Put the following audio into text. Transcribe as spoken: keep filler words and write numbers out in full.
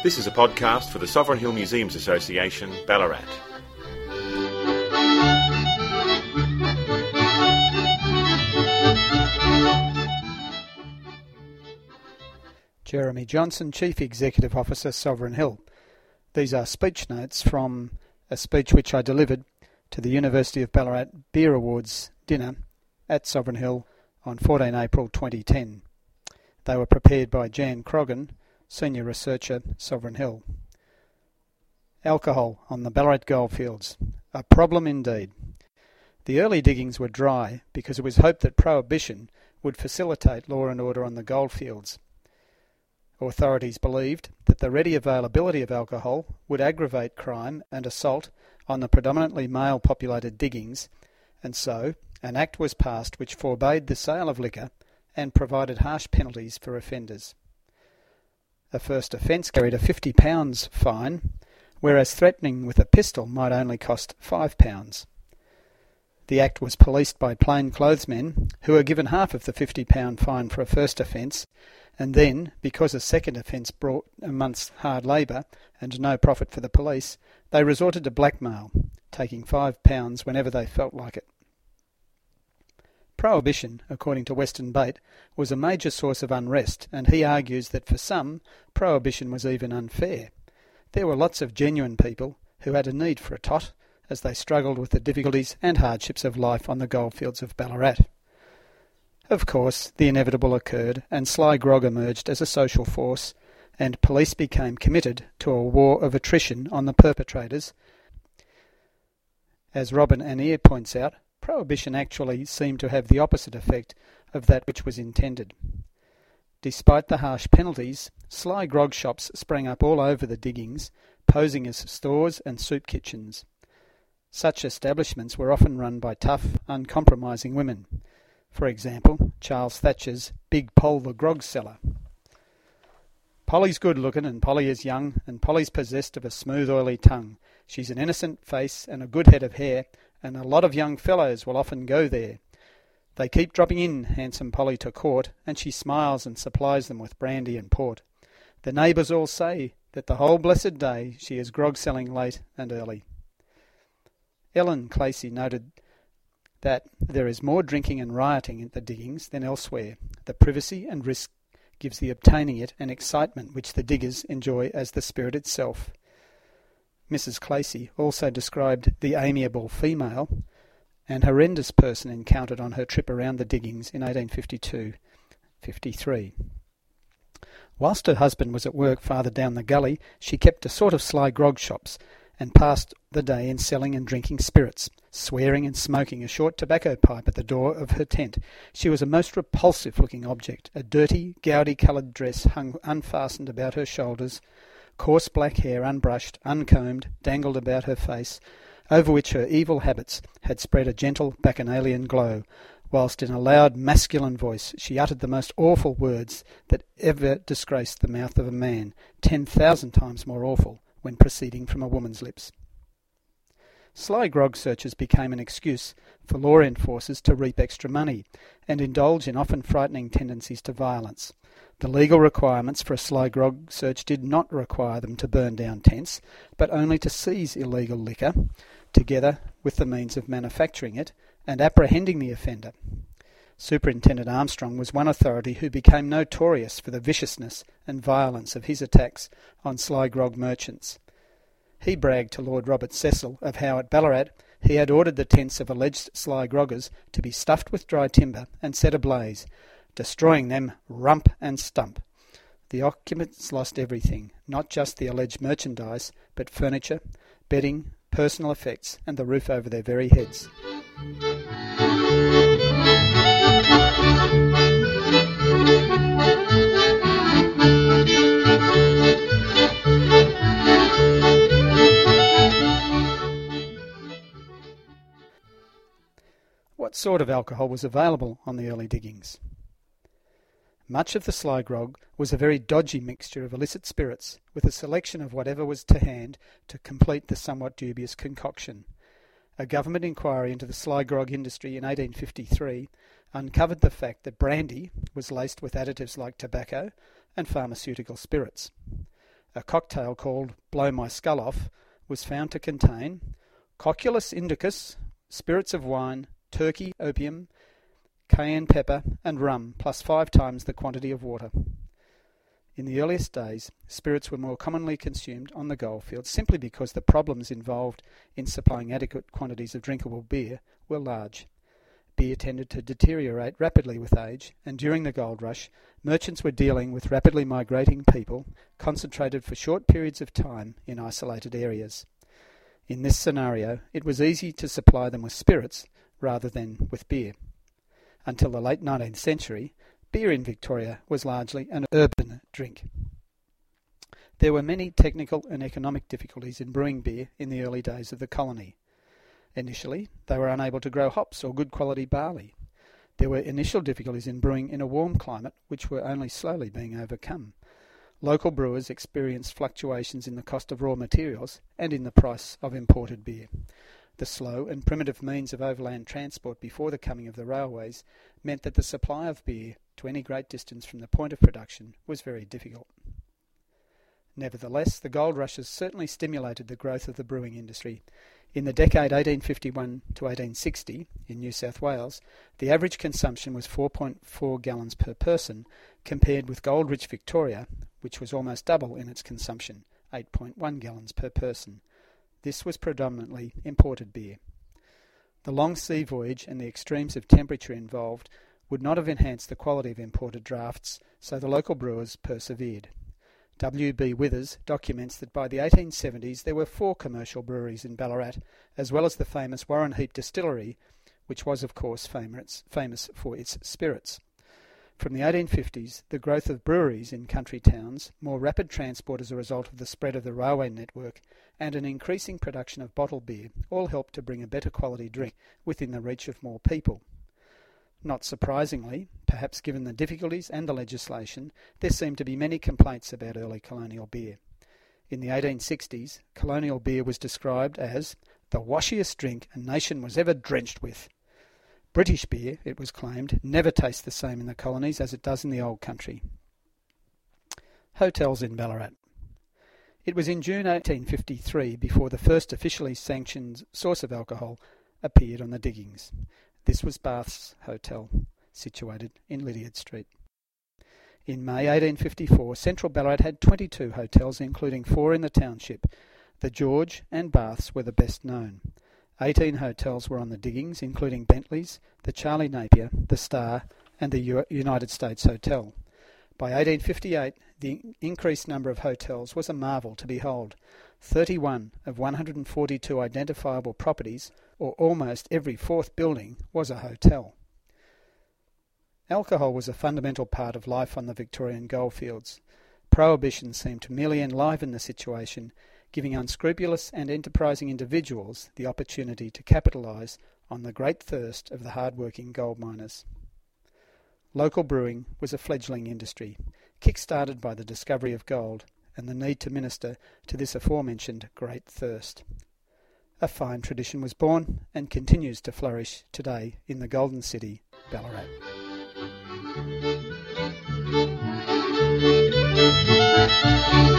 This is a podcast for the Sovereign Hill Museums Association, Ballarat. Jeremy Johnson, Chief Executive Officer, Sovereign Hill. These are speech notes from a speech which I delivered to the University of Ballarat Beer Awards dinner at Sovereign Hill on fourteenth April twenty ten. They were prepared by Jan Croggan, Senior Researcher, Sovereign Hill. Alcohol on the Ballarat goldfields. A problem indeed. The early diggings were dry because it was hoped that prohibition would facilitate law and order on the goldfields. Authorities believed that the ready availability of alcohol would aggravate crime and assault on the predominantly male-populated diggings, and so an act was passed which forbade the sale of liquor and provided harsh penalties for offenders. A first offence carried a fifty pounds fine, whereas threatening with a pistol might only cost five pounds. The act was policed by plainclothesmen, who were given half of the fifty pound fine for a first offence, and then, because a second offence brought a month's hard labour and no profit for the police, they resorted to blackmail, taking five pounds whenever they felt like it. Prohibition, according to Weston Bate, was a major source of unrest, and he argues that for some, prohibition was even unfair. There were lots of genuine people who had a need for a tot as they struggled with the difficulties and hardships of life on the goldfields of Ballarat. Of course, the inevitable occurred, and sly grog emerged as a social force, and police became committed to a war of attrition on the perpetrators. As Robin Annear points out, prohibition actually seemed to have the opposite effect of that which was intended. Despite the harsh penalties, sly grog shops sprang up all over the diggings, posing as stores and soup kitchens. Such establishments were often run by tough, uncompromising women. For example, Charles Thatcher's Big Poll the Grog Seller. Polly's good-looking and Polly is young, and Polly's possessed of a smooth, oily tongue. She's an innocent face and a good head of hair, and a lot of young fellows will often go there. They keep dropping in handsome Polly to court, and she smiles and supplies them with brandy and port. The neighbours all say that the whole blessed day she is grog-selling late and early. Ellen Clacy noted that there is more drinking and rioting at the diggings than elsewhere. The privacy and risk gives the obtaining it an excitement which the diggers enjoy as the spirit itself. Missus Clacy also described the amiable female and horrendous person encountered on her trip around the diggings in eighteen fifty-two fifty-three. Whilst her husband was at work farther down the gully, she kept a sort of sly grog shops and passed the day in selling and drinking spirits, swearing and smoking a short tobacco pipe at the door of her tent. She was a most repulsive-looking object. A dirty, gaudy-coloured dress hung unfastened about her shoulders, coarse black hair, unbrushed, uncombed, dangled about her face, over which her evil habits had spread a gentle bacchanalian glow, whilst in a loud masculine voice she uttered the most awful words that ever disgraced the mouth of a man, ten thousand times more awful when proceeding from a woman's lips. Sly grog searches became an excuse for law enforcers to reap extra money and indulge in often frightening tendencies to violence. The legal requirements for a sly grog search did not require them to burn down tents, but only to seize illegal liquor, together with the means of manufacturing it and apprehending the offender. Superintendent Armstrong was one authority who became notorious for the viciousness and violence of his attacks on sly grog merchants. He bragged to Lord Robert Cecil of how at Ballarat he had ordered the tents of alleged sly groggers to be stuffed with dry timber and set ablaze, destroying them rump and stump. The occupants lost everything, not just the alleged merchandise, but furniture, bedding, personal effects, and the roof over their very heads. What sort of alcohol was available on the early diggings? Much of the sly grog was a very dodgy mixture of illicit spirits, with a selection of whatever was to hand to complete the somewhat dubious concoction. A government inquiry into the sly grog industry in eighteen fifty-three uncovered the fact that brandy was laced with additives like tobacco and pharmaceutical spirits. A cocktail called Blow My Skull Off was found to contain Cocculus indicus, spirits of wine, turkey, opium, cayenne pepper and rum, plus five times the quantity of water. In the earliest days, spirits were more commonly consumed on the goldfields simply because the problems involved in supplying adequate quantities of drinkable beer were large. Beer tended to deteriorate rapidly with age, and during the gold rush, merchants were dealing with rapidly migrating people concentrated for short periods of time in isolated areas. In this scenario, it was easy to supply them with spirits rather than with beer. Until the late nineteenth century, beer in Victoria was largely an urban drink. There were many technical and economic difficulties in brewing beer in the early days of the colony. Initially, they were unable to grow hops or good quality barley. There were initial difficulties in brewing in a warm climate, which were only slowly being overcome. Local brewers experienced fluctuations in the cost of raw materials and in the price of imported beer. The slow and primitive means of overland transport before the coming of the railways meant that the supply of beer to any great distance from the point of production was very difficult. Nevertheless, the gold rushes certainly stimulated the growth of the brewing industry. In the decade eighteen fifty-one to eighteen sixty, in New South Wales, the average consumption was four point four gallons per person, compared with gold-rich Victoria, which was almost double in its consumption, eight point one gallons per person. This was predominantly imported beer. The long sea voyage and the extremes of temperature involved would not have enhanced the quality of imported drafts, so the local brewers persevered. W B Withers documents that by the eighteen seventies there were four commercial breweries in Ballarat, as well as the famous Warren Heap Distillery, which was of course famous, famous for its spirits. From the eighteen fifties, the growth of breweries in country towns, more rapid transport as a result of the spread of the railway network, and an increasing production of bottled beer all helped to bring a better quality drink within the reach of more people. Not surprisingly, perhaps given the difficulties and the legislation, there seemed to be many complaints about early colonial beer. In the eighteen sixties, colonial beer was described as the washiest drink a nation was ever drenched with. British beer, it was claimed, never tastes the same in the colonies as it does in the old country. Hotels in Ballarat. It was in June eighteen fifty-three before the first officially sanctioned source of alcohol appeared on the diggings. This was Bath's Hotel, situated in Lydiard Street. In May eighteen fifty-four, Central Ballarat had twenty-two hotels, including four in the township. The George and Bath's were the best known. Eighteen hotels were on the diggings, including Bentley's, the Charlie Napier, the Star, and the U- United States Hotel. By eighteen fifty-eight, the increased number of hotels was a marvel to behold. thirty-one of one hundred forty-two identifiable properties, or almost every fourth building, was a hotel. Alcohol was a fundamental part of life on the Victorian goldfields. Prohibition seemed to merely enliven the situation, giving unscrupulous and enterprising individuals the opportunity to capitalise on the great thirst of the hard-working gold miners. Local brewing was a fledgling industry, kick-started by the discovery of gold and the need to minister to this aforementioned great thirst. A fine tradition was born and continues to flourish today in the Golden City, Ballarat. Thank you.